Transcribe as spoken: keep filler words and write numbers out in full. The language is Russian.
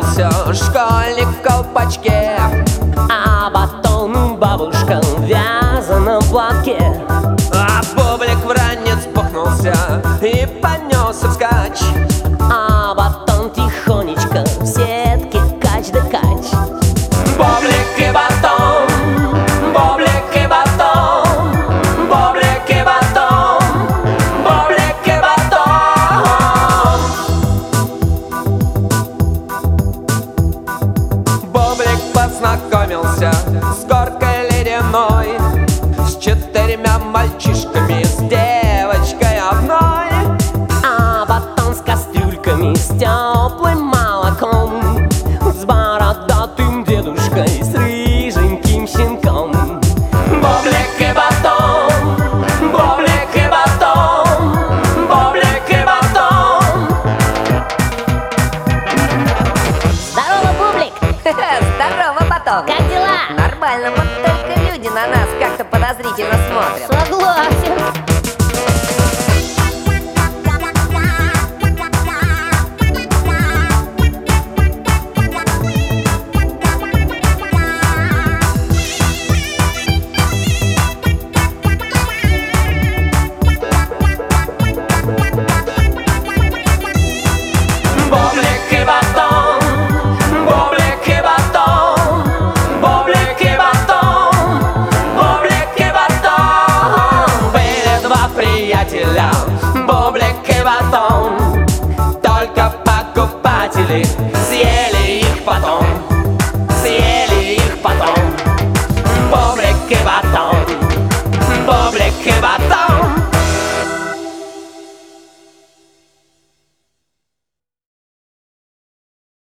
познакомился школьник в колпачке, а батон бабушка в вязаном платке. А бублик в ранец бухнулся и понесся вскачь, а батон тихонечко в сетке кач да кач. Бублик и батон, бублик и батон, бублик и батон, бублик и батон. Бублик познакомился с горкой ледяной, с четырьмя мальчишками, с девочкой одной, а батон с кастрюльками, с теплым молоком, с бородатым дедушкой, с рыженьким щенком. Бублик и батон, бублик и батон, бублик и батон. Здорово, Бублик! Здорово, батон! Как дела? Нормально, вот только люди на нас как-то подозрительно смотрят. Согласен. Бублик и батон, бублик и батон, бублик и батон, бублик и батон. Были два приятеля, бублик и батон, только покупатели съели их потом, съели их потом. Бублик и батон, бублик и батон.